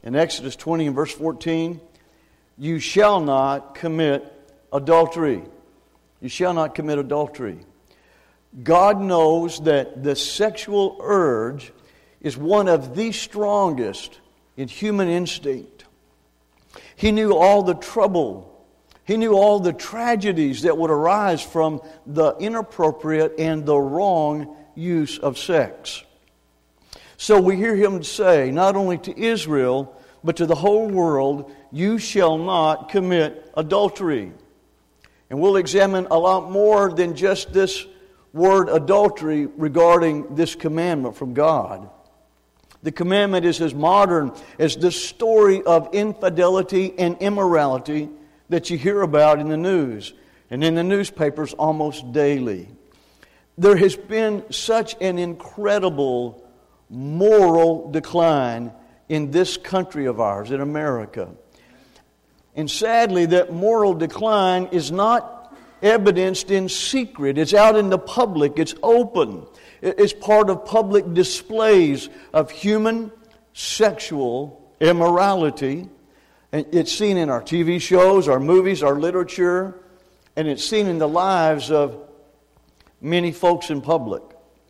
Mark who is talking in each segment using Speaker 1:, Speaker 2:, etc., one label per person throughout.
Speaker 1: In Exodus 20 and verse 14, you shall not commit adultery. You shall not commit adultery. God knows that the sexual urge is one of the strongest in human instinct. He knew all the trouble. He knew all the tragedies that would arise from the inappropriate and the wrong use of sex. So we hear Him say, not only to Israel, but to the whole world, you shall not commit adultery. And we'll examine a lot more than just this word adultery regarding this commandment from God. The commandment is as modern as the story of infidelity and immorality that you hear about in the news and in the newspapers almost daily. There has been such an incredible moral decline in this country of ours, in America. And sadly, that moral decline is not evidenced in secret. It's out in the public. It's open. It's part of public displays of human sexual immorality. And it's seen in our TV shows, our movies, our literature, and it's seen in the lives of many folks in public.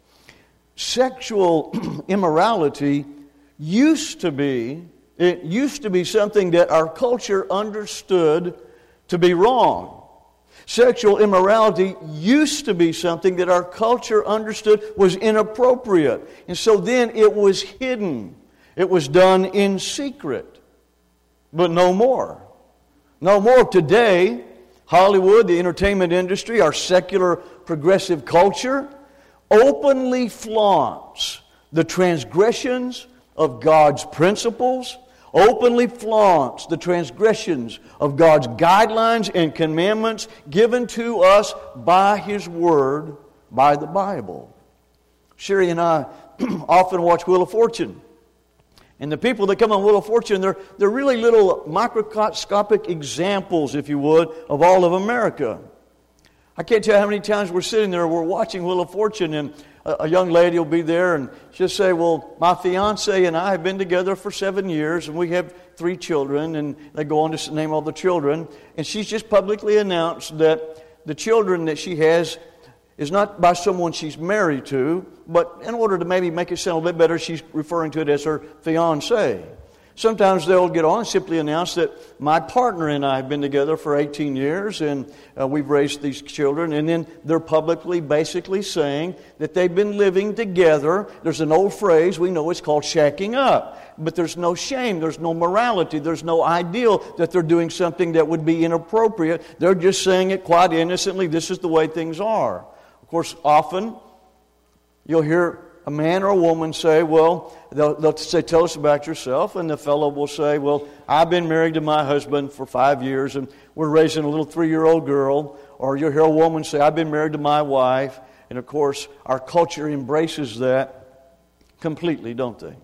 Speaker 1: Sexual immorality used to be something that our culture understood to be wrong. Sexual immorality used to be something that our culture understood was inappropriate. And so then it was hidden. It was done in secret. But no more. No more. Today, Hollywood, the entertainment industry, our secular progressive culture openly flaunts the transgressions of God's principles, openly flaunts the transgressions of God's guidelines and commandments given to us by His Word, by the Bible. Sherry and I often watch Wheel of Fortune. And the people that come on Wheel of Fortune, they're really little microscopic examples, if you would, of all of America. I can't tell you how many times we're sitting there, we're watching Wheel of Fortune, and a young lady will be there and she'll say, well, my fiance and I have been together for 7 years and we have 3 children, and they go on to name all the children. And she's just publicly announced that the children that she has is not by someone she's married to, but in order to maybe make it sound a little bit better, she's referring to it as her fiance. Sometimes they'll get on and simply announce that my partner and I have been together for 18 years and we've raised these children. And then they're publicly basically saying that they've been living together. There's an old phrase, we know it's called shacking up. But there's no shame, there's no morality, there's no ideal that they're doing something that would be inappropriate. They're just saying it quite innocently, this is the way things are. Of course, often you'll hear a man or a woman say, well, they'll say, tell us about yourself. And the fellow will say, well, I've been married to my husband for 5 years and we're raising a little 3-year-old girl. Or you'll hear a woman say, I've been married to my wife. And of course, our culture embraces that completely, don't they?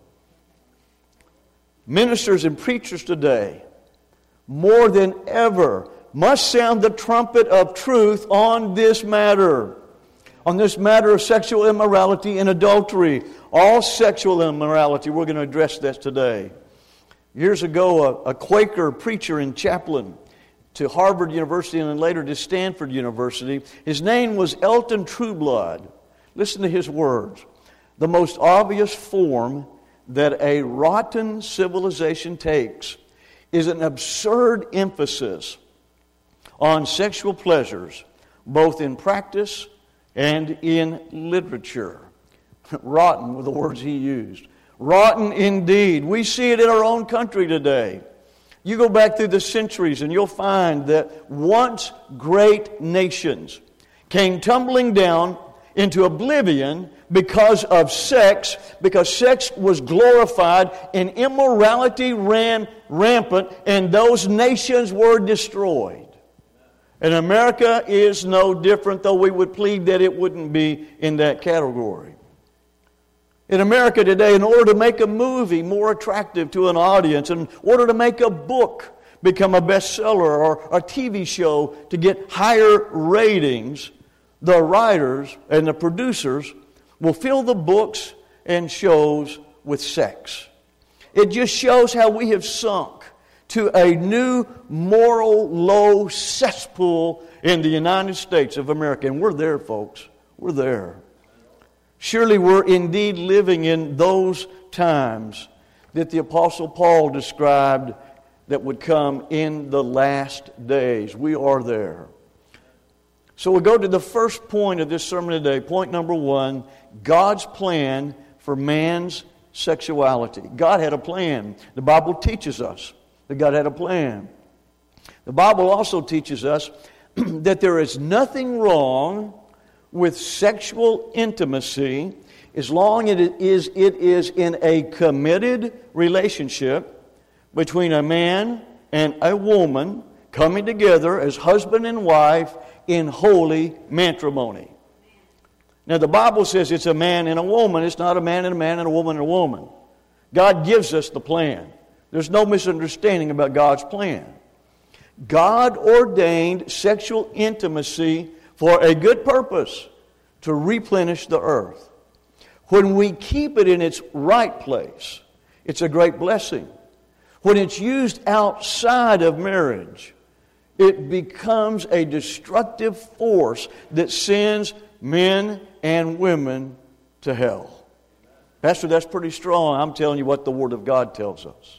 Speaker 1: Ministers and preachers today, more than ever, must sound the trumpet of truth on this matter. On this matter of sexual immorality and adultery. All sexual immorality, we're going to address that today. Years ago, a Quaker preacher and chaplain to Harvard University and then later to Stanford University, his name was Elton Trueblood. Listen to his words. The most obvious form that a rotten civilization takes is an absurd emphasis on sexual pleasures, both in practice and in literature. Rotten were the words he used. Rotten indeed. We see it in our own country today. You go back through the centuries and you'll find that once great nations came tumbling down into oblivion because of sex, because sex was glorified and immorality ran rampant, and those nations were destroyed. And America is no different, though we would plead that it wouldn't be in that category. In America today, in order to make a movie more attractive to an audience, in order to make a book become a bestseller or a TV show to get higher ratings, the writers and the producers will fill the books and shows with sex. It just shows how we have sunk to a new moral low cesspool in the United States of America. And we're there, folks. We're there. Surely we're indeed living in those times that the Apostle Paul described that would come in the last days. We are there. So we'll go to the first point of this sermon today. Point number 1, God's plan for man's sexuality. God had a plan. The Bible teaches us that God had a plan. The Bible also teaches us that there is nothing wrong with sexual intimacy as long as it is in a committed relationship between a man and a woman coming together as husband and wife in holy matrimony. Now the Bible says it's a man and a woman. It's not a man and a woman and a woman. God gives us the plan. There's no misunderstanding about God's plan. God ordained sexual intimacy for a good purpose, to replenish the earth. When we keep it in its right place, it's a great blessing. When it's used outside of marriage, it becomes a destructive force that sends men and women to hell. Pastor, that's pretty strong. I'm telling you what the Word of God tells us.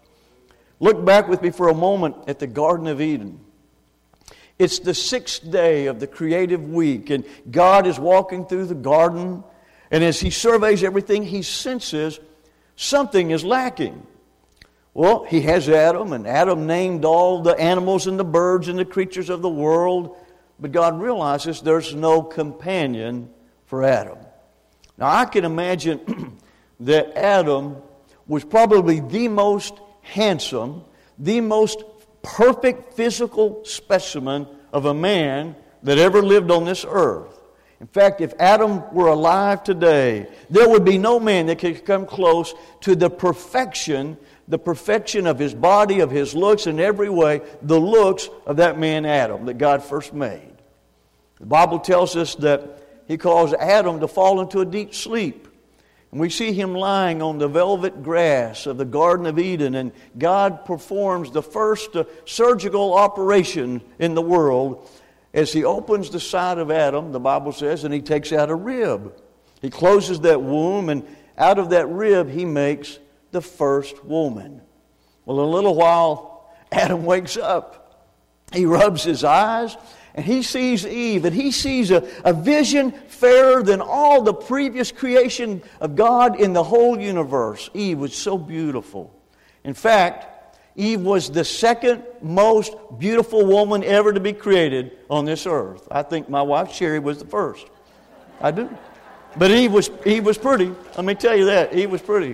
Speaker 1: Look back with me for a moment at the Garden of Eden. It's the 6th day of the creative week, and God is walking through the garden, and as He surveys everything, He senses something is lacking. Well, He has Adam, and Adam named all the animals and the birds and the creatures of the world, but God realizes there's no companion for Adam. Now, I can imagine that Adam was probably the most handsome, the most perfect physical specimen of a man that ever lived on this earth. In fact, if Adam were alive today, there would be no man that could come close to the perfection of his body, of his looks in every way, the looks of that man Adam that God first made. The Bible tells us that He caused Adam to fall into a deep sleep. And we see him lying on the velvet grass of the Garden of Eden, and God performs the first surgical operation in the world as He opens the side of Adam, the Bible says, and He takes out a rib. He closes that womb, and out of that rib He makes the first woman. Well, in a little while, Adam wakes up. He rubs his eyes, and he sees Eve, and he sees a vision fairer than all the previous creation of God in the whole universe. Eve was so beautiful. In fact, Eve was the second most beautiful woman ever to be created on this earth. I think my wife Sherry was the first. I do. But Eve was pretty. Let me tell you that. Eve was pretty.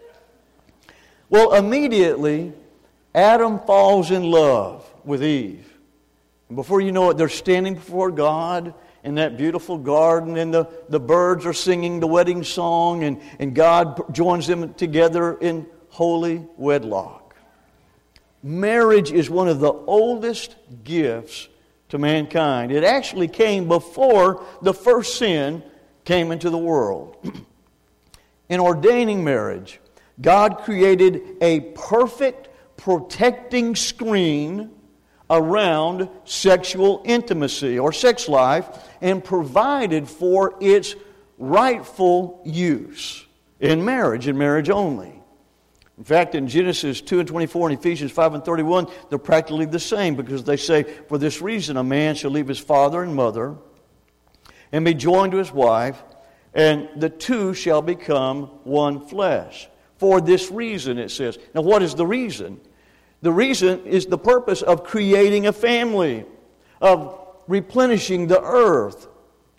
Speaker 1: Well, immediately, Adam falls in love with Eve. And before you know it, they're standing before God in that beautiful garden, and the birds are singing the wedding song, and God joins them together in holy wedlock. Marriage is one of the oldest gifts to mankind. It actually came before the first sin came into the world. In ordaining marriage, God created a perfect protecting screen around sexual intimacy or sex life and provided for its rightful use in marriage and marriage only. In fact, in Genesis 2:24 and Ephesians 5:31, they're practically the same, because they say, for this reason a man shall leave his father and mother and be joined to his wife, and the two shall become one flesh. For this reason, it says. Now, what is the reason? The reason is the purpose of creating a family, of replenishing the earth,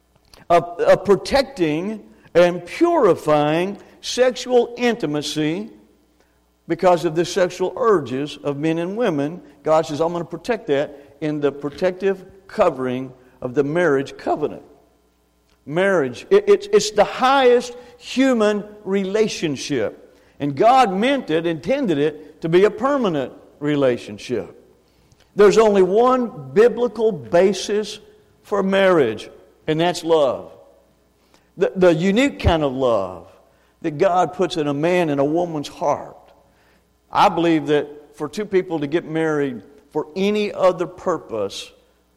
Speaker 1: of protecting and purifying sexual intimacy because of the sexual urges of men and women. God says, I'm going to protect that in the protective covering of the marriage covenant. Marriage, it's the highest human relationship. And God intended it to be a permanent relationship. There's only one biblical basis for marriage, and that's love. The unique kind of love that God puts in a man and a woman's heart I believe that for two people to get married for any other purpose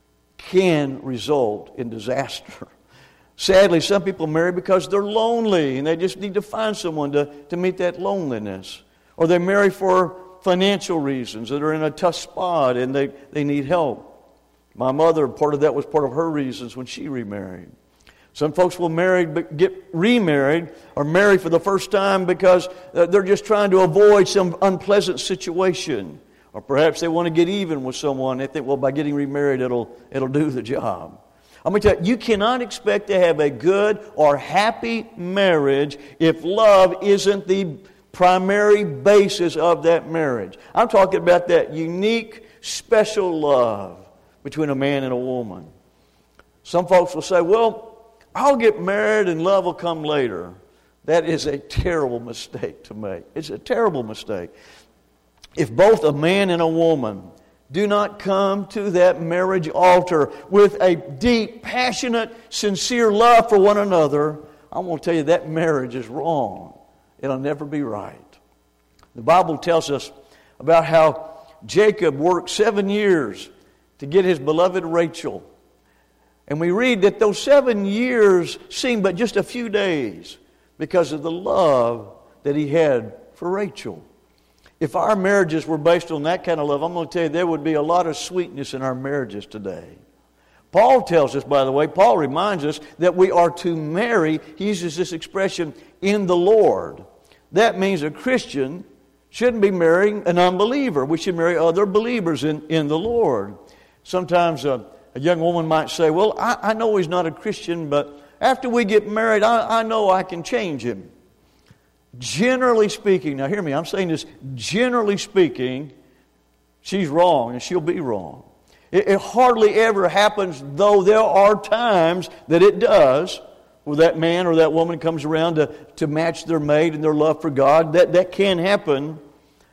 Speaker 1: can result in disaster. Sadly, some people marry because they're lonely and they just need to find someone to meet that loneliness. Or they marry for financial reasons, that are in a tough spot and they need help. My mother, part of that was part of her reasons when she remarried. Some folks will get remarried or marry for the first time because they're just trying to avoid some unpleasant situation. Or perhaps they want to get even with someone. They think, well, by getting remarried, it'll do the job. I'm going to tell you, you cannot expect to have a good or happy marriage if love isn't the primary basis of that marriage. I'm talking about that unique, special love between a man and a woman. Some folks will say, well, I'll get married and love will come later. That is a terrible mistake to make. It's a terrible mistake. If both a man and a woman do not come to that marriage altar with a deep, passionate, sincere love for one another, I'm going to tell you that marriage is wrong. It'll never be right. The Bible tells us about how Jacob worked 7 years to get his beloved Rachel. And we read that those 7 years seemed but just a few days because of the love that he had for Rachel. If our marriages were based on that kind of love, I'm going to tell you there would be a lot of sweetness in our marriages today. Paul tells us, by the way, Paul reminds us that we are to marry, he uses this expression, in the Lord. That means a Christian shouldn't be marrying an unbeliever. We should marry other believers in the Lord. Sometimes a young woman might say, well, I know he's not a Christian, but after we get married, I know I can change him. Generally speaking, now hear me, I'm saying this, generally speaking, she's wrong and she'll be wrong. It hardly ever happens, though there are times that it does, where that man or that woman comes around to match their mate and their love for God. That can happen,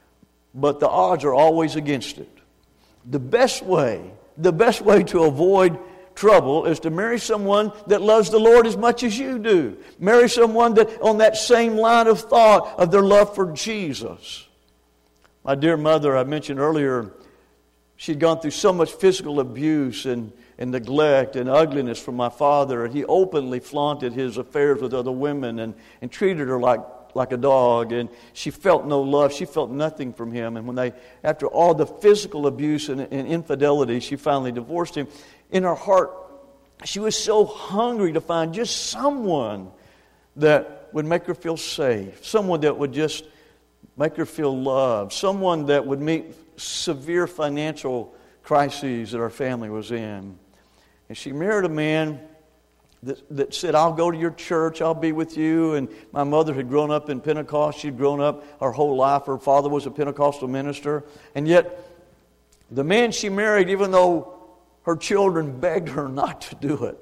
Speaker 1: but the odds are always against it. The best way to avoid trouble is to marry someone that loves the Lord as much as you do. Marry someone that on that same line of thought of their love for Jesus. My dear mother, I mentioned earlier, she'd gone through so much physical abuse and neglect and ugliness from my father, and he openly flaunted his affairs with other women and treated her like a dog, and she felt no love. She felt nothing from him. And after all the physical abuse and infidelity, she finally divorced him. In her heart, she was so hungry to find just someone that would make her feel safe, someone that would just make her feel loved, someone that would meet severe financial crises that our family was in. And she married a man that said, I'll go to your church, I'll be with you. And my mother had grown up in Pentecost. She'd grown up her whole life. Her father was a Pentecostal minister. And yet, the man she married, even though her children begged her not to do it,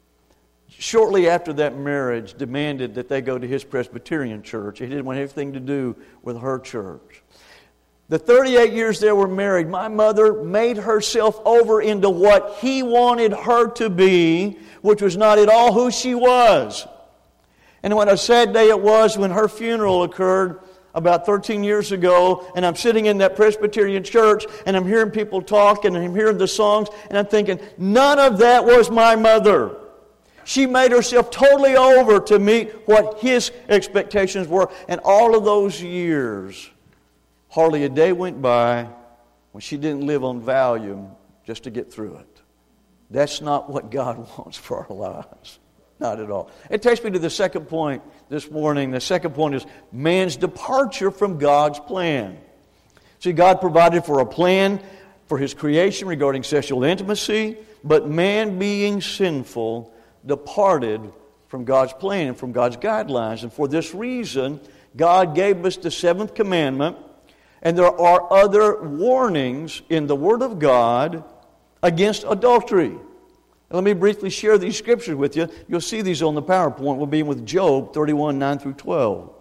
Speaker 1: shortly after that marriage demanded that they go to his Presbyterian church. He didn't want anything to do with her church. The 38 years they were married, my mother made herself over into what he wanted her to be, which was not at all who she was. And what a sad day it was when her funeral occurred about 13 years ago, and I'm sitting in that Presbyterian church, and I'm hearing people talk, and I'm hearing the songs, and I'm thinking, none of that was my mother. She made herself totally over to meet what his expectations were. And all of those years, hardly a day went by when she didn't live on Valium just to get through it. That's not what God wants for our lives. Not at all. It takes me to the second point this morning. The second point is man's departure from God's plan. See, God provided for a plan for His creation regarding sexual intimacy, but man, being sinful, departed from God's plan and from God's guidelines. And for this reason, God gave us the seventh commandment, and there are other warnings in the Word of God against adultery. Let me briefly share these scriptures with you. You'll see these on the PowerPoint. We'll be with Job 31, 9 through 12.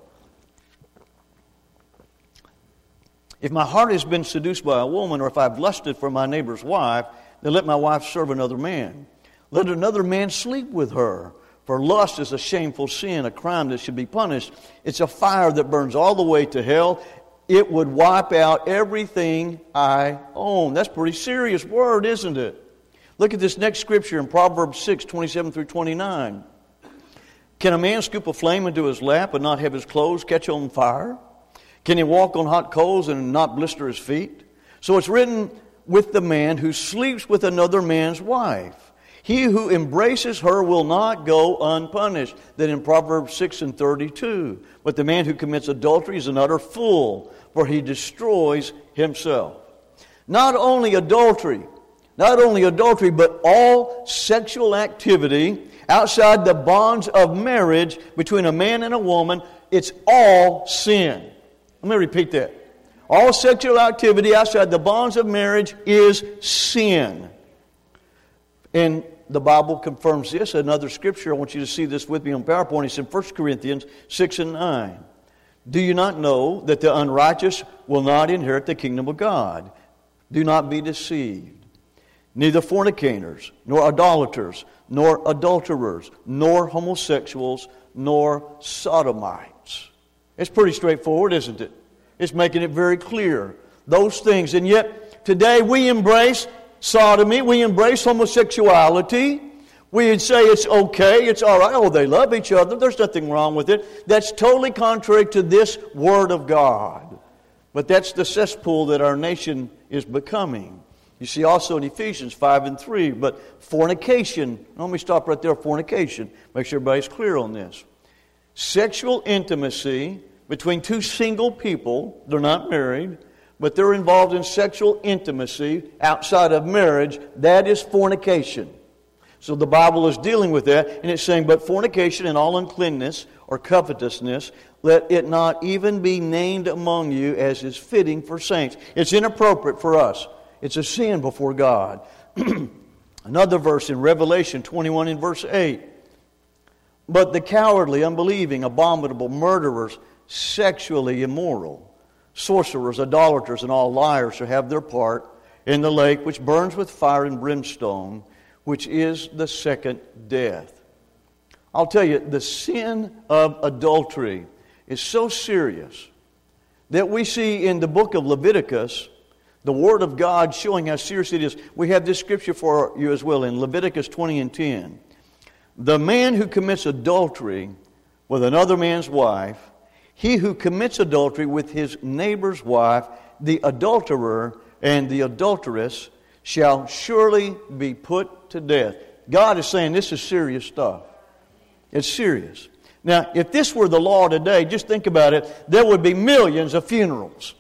Speaker 1: If my heart has been seduced by a woman, or if I've lusted for my neighbor's wife, then let my wife serve another man. Let another man sleep with her. For lust is a shameful sin, a crime that should be punished. It's a fire that burns all the way to hell. it would wipe out everything I own. That's a pretty serious word, isn't it? Look at this next scripture in Proverbs 6, 27 through 29. Can a man scoop a flame into his lap and not have his clothes catch on fire? Can he walk on hot coals and not blister his feet? So it's written with the man who sleeps with another man's wife. He who embraces her will not go unpunished. Then in Proverbs 6 and 32. But the man who commits adultery is an utter fool, for he destroys himself. Not only adultery, but all sexual activity outside the bonds of marriage between a man and a woman, it's all sin. Let me repeat that. All sexual activity outside the bonds of marriage is sin. And the Bible confirms this. Another scripture, I want you to see this with me on PowerPoint. It's in 1 Corinthians 6 and 9. Do you not know that the unrighteous will not inherit the kingdom of God? Do not be deceived. Neither fornicators, nor idolaters, nor adulterers, nor homosexuals, nor sodomites. It's pretty straightforward, isn't it? It's making it very clear. Those things. And yet, today we embrace sodomy. We embrace homosexuality. We would say it's okay, it's all right. Oh, they love each other. There's nothing wrong with it. That's totally contrary to this Word of God. But that's the cesspool that our nation is becoming. You see also in Ephesians 5 and 3, but fornication. Let me stop right there, fornication. Make sure everybody's clear on this. Sexual intimacy between two single people, they're not married, but they're involved in sexual intimacy outside of marriage, that is fornication. So the Bible is dealing with that, and it's saying, but fornication and all uncleanness or covetousness, let it not even be named among you as is fitting for saints. It's inappropriate for us. It's a sin before God. Another verse in Revelation 21 and verse 8. But the cowardly, unbelieving, abominable, murderers, sexually immoral, sorcerers, idolaters, and all liars shall have their part in the lake which burns with fire and brimstone, which is the second death. I'll tell you, the sin of adultery is so serious that we see in the book of Leviticus the Word of God showing how serious it is. We have this scripture for you as well in Leviticus 20 and 10. The man who commits adultery with another man's wife, he who commits adultery with his neighbor's wife, the adulterer and the adulteress, shall surely be put to death. God is saying this is serious stuff. It's serious. Now, if this were the law today, just think about it, there would be millions of funerals.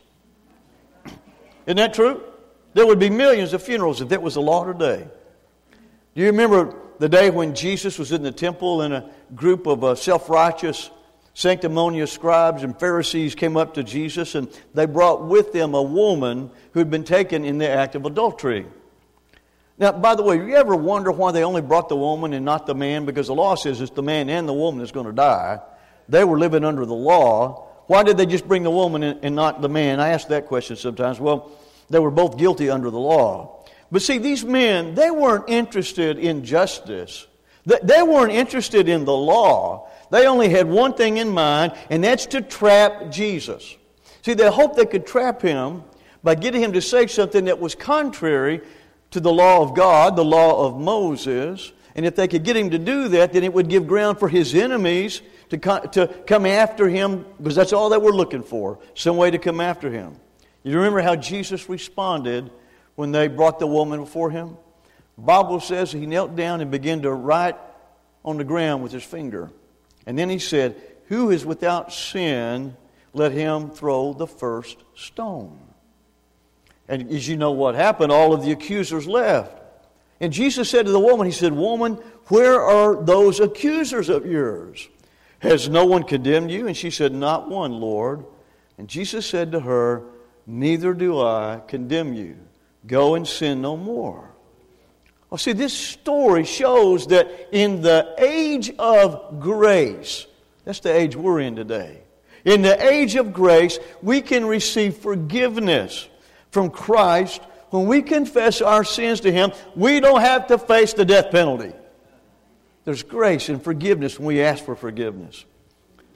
Speaker 1: Isn't that true? There would be millions of funerals if that was the law today. Do you remember the day when Jesus was in the temple and a group of self-righteous, sanctimonious scribes and Pharisees came up to Jesus and they brought with them a woman who had been taken in the act of adultery? Now, by the way, you ever wonder why they only brought the woman and not the man? Because the law says it's the man and the woman that's going to die. They were living under the law. Why did they just bring the woman and not the man? I ask that question sometimes. Well, they were both guilty under the law. But see, these men, they weren't interested in justice. They weren't interested in the law. They only had one thing in mind, and that's to trap Jesus. See, they hoped they could trap him by getting him to say something that was contrary to the law of God, the law of Moses. And if they could get him to do that, then it would give ground for his enemies to come after him, because that's all they were looking for, some way to come after him. You remember how Jesus responded when they brought the woman before him? The Bible says he knelt down and began to write on the ground with his finger. And then he said, "Who is without sin, let him throw the first stone." And as you know what happened, all of the accusers left. And Jesus said to the woman, he said, "Woman, where are those accusers of yours? Has no one condemned you?" And she said, "Not one, Lord." And Jesus said to her, "Neither do I condemn you. Go and sin no more." Well, see, this story shows that in the age of grace, that's the age we're in today. In the age of grace, we can receive forgiveness from Christ. When we confess our sins to Him, we don't have to face the death penalty. There's grace and forgiveness when we ask for forgiveness.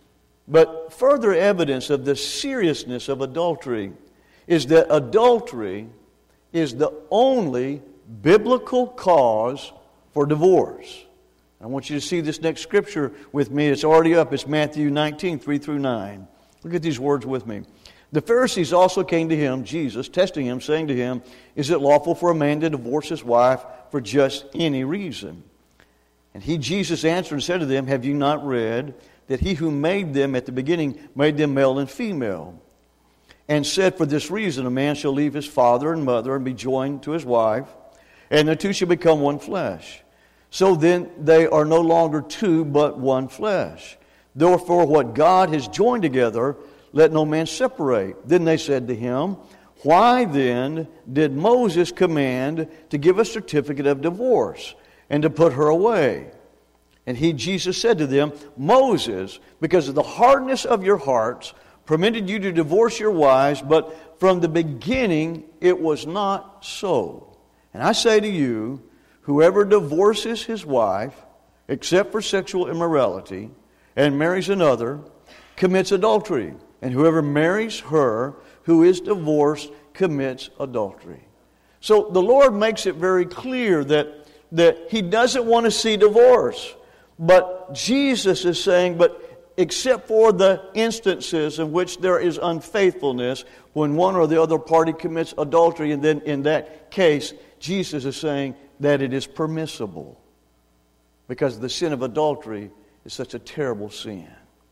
Speaker 1: But further evidence of the seriousness of adultery is that adultery is the only biblical cause for divorce. I want you to see this next scripture with me. It's already up. It's Matthew 19, 3 through 9. Look at these words with me. The Pharisees also came to him, Jesus, testing him, saying to him, "Is it lawful for a man to divorce his wife for just any reason?" And he, Jesus, answered and said to them, "Have you not read that he who made them at the beginning made them male and female? And said, for this reason a man shall leave his father and mother and be joined to his wife, and the two shall become one flesh. So then they are no longer two, but one flesh. Therefore what God has joined together, let no man separate." Then they said to him, "Why then did Moses command to give a certificate of divorce and to put her away?" And he, Jesus, said to them, "Moses, because of the hardness of your hearts, permitted you to divorce your wives, but from the beginning it was not so. And I say to you, whoever divorces his wife, except for sexual immorality, and marries another, commits adultery. And whoever marries her who is divorced commits adultery." So the Lord makes it very clear that He doesn't want to see divorce. But Jesus is saying, but except for the instances in which there is unfaithfulness, when one or the other party commits adultery, and then in that case, Jesus is saying that it is permissible. Because the sin of adultery is such a terrible sin.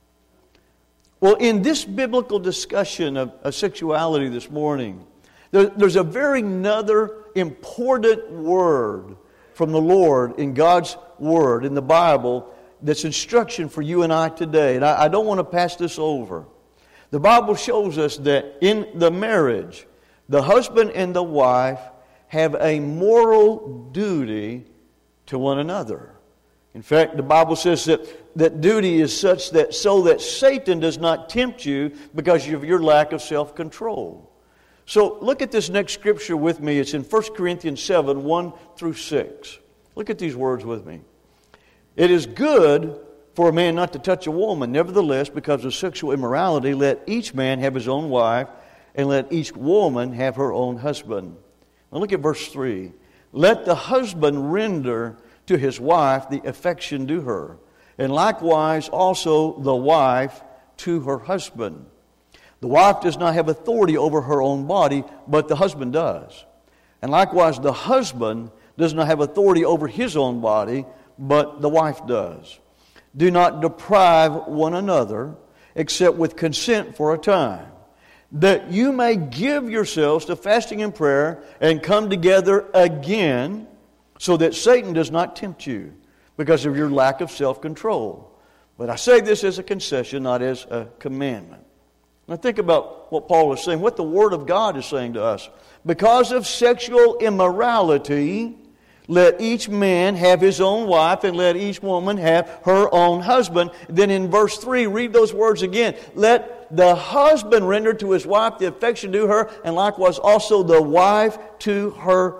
Speaker 1: Well, in this biblical discussion of sexuality this morning, there's a very another important word from the Lord in God's Word, in the Bible, that's instruction for you and I today. And I don't want to pass this over. The Bible shows us that in the marriage, the husband and the wife have a moral duty to one another. In fact, the Bible says that duty is such that so that Satan does not tempt you because of your lack of self-control. So look at this next scripture with me. It's in 1 Corinthians 7, 1 through 6. Look at these words with me. "It is good for a man not to touch a woman. Nevertheless, because of sexual immorality, let each man have his own wife, and let each woman have her own husband." Now look at verse 3. "Let the husband render to his wife the affection due her, and likewise also the wife to her husband. The wife does not have authority over her own body, but the husband does. And likewise the husband does not have authority over his own body, but the wife does. Do not deprive one another, except with consent for a time, that you may give yourselves to fasting and prayer, and come together again, so that Satan does not tempt you, because of your lack of self-control. But I say this as a concession, not as a commandment." Now think about what Paul is saying, what the Word of God is saying to us. Because of sexual immorality, let each man have his own wife, and let each woman have her own husband. Then in verse 3, read those words again. Let the husband render to his wife the affection due her, and likewise also the wife to her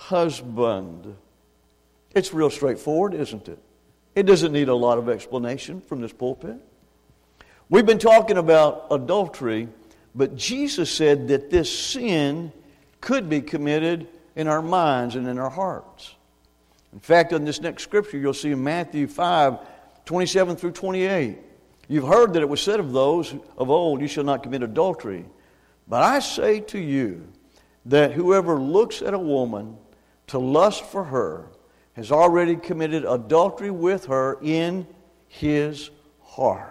Speaker 1: husband. It's real straightforward, isn't it? It doesn't need a lot of explanation from this pulpit. We've been talking about adultery, but Jesus said that this sin could be committed in our minds and in our hearts. In fact, in this next scripture, you'll see in Matthew 5, 27 through 28. You've heard that it was said of those of old, "You shall not commit adultery." But I say to you that whoever looks at a woman to lust for her has already committed adultery with her in his heart.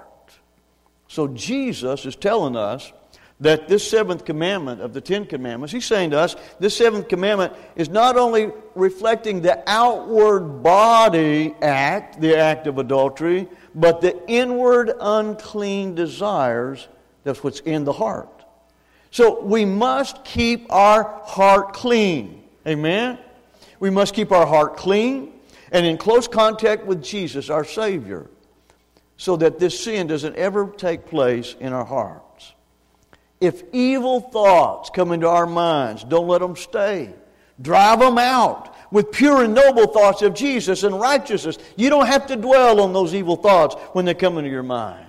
Speaker 1: So Jesus is telling us that this seventh commandment of the Ten Commandments, He's saying to us, this seventh commandment is not only reflecting the outward body act, the act of adultery, but the inward unclean desires, that's what's in the heart. So we must keep our heart clean. Amen? We must keep our heart clean and in close contact with Jesus, our Savior, so that this sin doesn't ever take place in our hearts. If evil thoughts come into our minds, don't let them stay. Drive them out with pure and noble thoughts of Jesus and righteousness. You don't have to dwell on those evil thoughts when they come into your mind.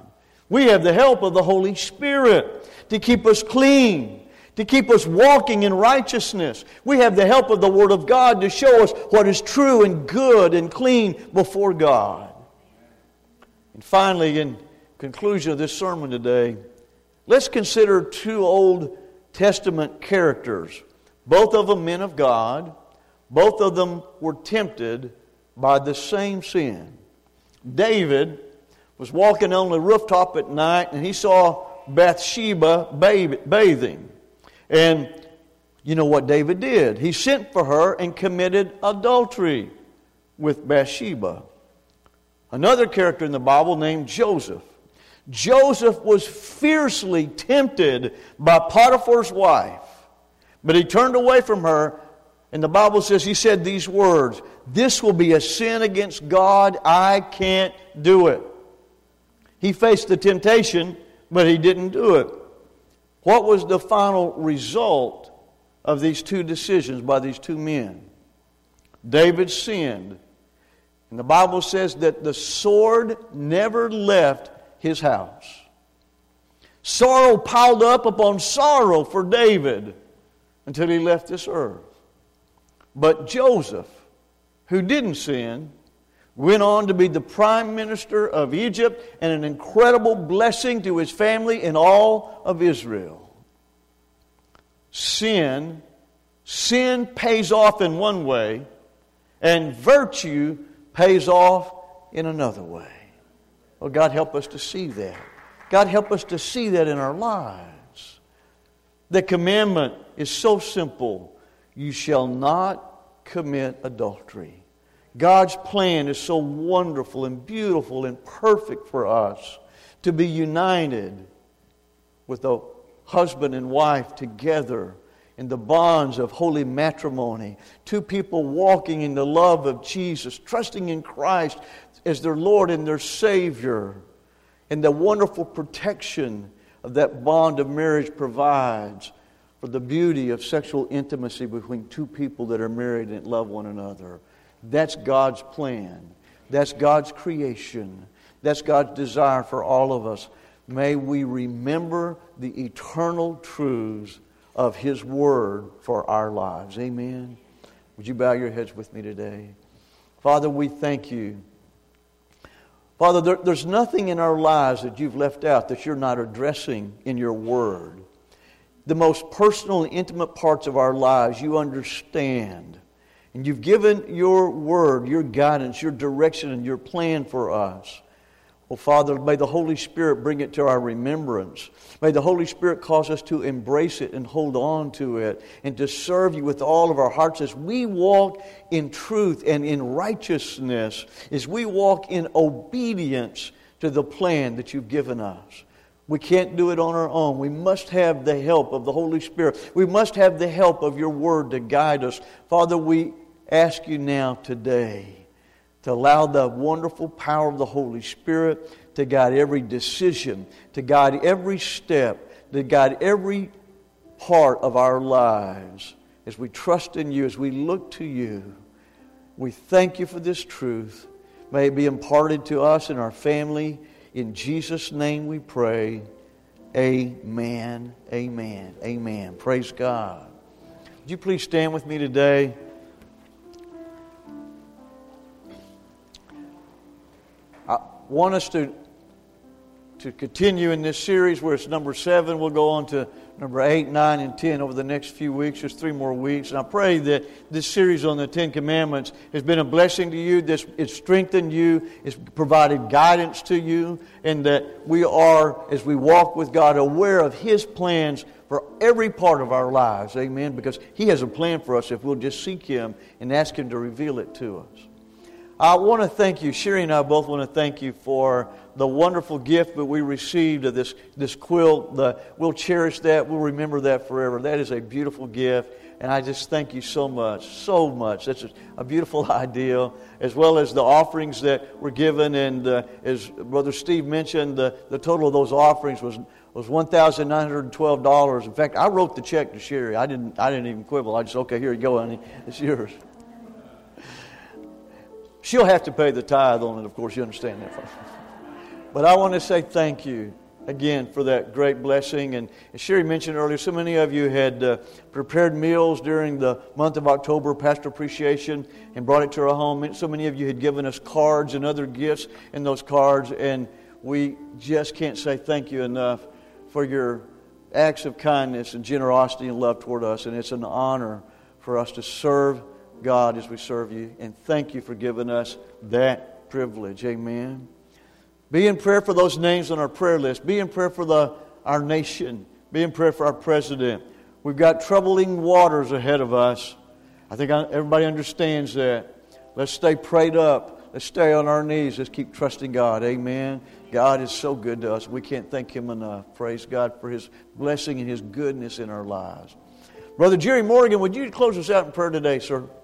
Speaker 1: We have the help of the Holy Spirit to keep us clean, to keep us walking in righteousness. We have the help of the Word of God to show us what is true and good and clean before God. And finally, in conclusion of this sermon today, let's consider two Old Testament characters. Both of them men of God. Both of them were tempted by the same sin. David was walking on the rooftop at night and he saw Bathsheba bathing. And you know what David did? He sent for her and committed adultery with Bathsheba. Another character in the Bible named Joseph. Joseph was fiercely tempted by Potiphar's wife, but he turned away from her, and the Bible says he said these words, "This will be a sin against God. I can't do it." He faced the temptation, but he didn't do it. What was the final result of these two decisions by these two men? David sinned. And the Bible says that the sword never left his house. Sorrow piled up upon sorrow for David until he left this earth. But Joseph, who didn't sin, went on to be the prime minister of Egypt and an incredible blessing to his family and all of Israel. Sin pays off in one way, and virtue pays off in another way. Oh, God, help us to see that. God, help us to see that in our lives. The commandment is so simple. You shall not commit adultery. God's plan is so wonderful and beautiful and perfect for us to be united with a husband and wife together in the bonds of holy matrimony. Two people walking in the love of Jesus, trusting in Christ as their Lord and their Savior, and the wonderful protection of that bond of marriage provides for the beauty of sexual intimacy between two people that are married and love one another. That's God's plan. That's God's creation. That's God's desire for all of us. May we remember the eternal truths of His Word for our lives. Amen. Would you bow your heads with me today? Father, we thank You. Father, there's nothing in our lives that You've left out that You're not addressing in Your Word. The most personal and intimate parts of our lives You understand. And You've given Your Word, Your guidance, Your direction, and Your plan for us. Oh, Father, may the Holy Spirit bring it to our remembrance. May the Holy Spirit cause us to embrace it and hold on to it and to serve You with all of our hearts as we walk in truth and in righteousness, as we walk in obedience to the plan that You've given us. We can't do it on our own. We must have the help of the Holy Spirit. We must have the help of Your Word to guide us. Father, we ask You now today to allow the wonderful power of the Holy Spirit to guide every decision, to guide every step, to guide every part of our lives as we trust in You, as we look to You. We thank You for this truth. May it be imparted to us and our family. In Jesus' name we pray. Amen, amen, amen. Praise God. Would you please stand with me today? I want us to continue in this series where it's number 7. We'll go on to number 8, 9, and 10 over the next few weeks. There's 3 more weeks. And I pray that this series on the 10 Commandments has been a blessing to you. It's strengthened you. It's provided guidance to you. And that we are, as we walk with God, aware of His plans for every part of our lives. Amen. Because He has a plan for us if we'll just seek Him and ask Him to reveal it to us. I want to thank you. Sherry and I both want to thank you for the wonderful gift that we received of this quilt. We'll cherish that. We'll remember that forever. That is a beautiful gift. And I just thank you so much, so much. That's a beautiful idea, as well as the offerings that were given. And as Brother Steve mentioned, the total of those offerings was $1,912. In fact, I wrote the check to Sherry. I didn't even quibble. I just, okay, here you go, honey. It's yours. She'll have to pay the tithe on it, of course. You understand that. But I want to say thank you again for that great blessing. And as Sherry mentioned earlier, so many of you had prepared meals during the month of October, Pastor Appreciation, and brought it to our home. So many of you had given us cards and other gifts in those cards, and we just can't say thank you enough for your acts of kindness and generosity and love toward us. And it's an honor for us to serve God as we serve you. And thank you for giving us that privilege. Amen. Be in prayer for those names on our prayer list. Be in prayer for our nation. Be in prayer for our president. We've got troubling waters ahead of us. I think everybody understands that. Let's stay prayed up. Let's stay on our knees. Let's keep trusting God. Amen. God is so good to us. We can't thank Him enough. Praise God for His blessing and His goodness in our lives. Brother Jerry Morgan, would you close us out in prayer today, sir?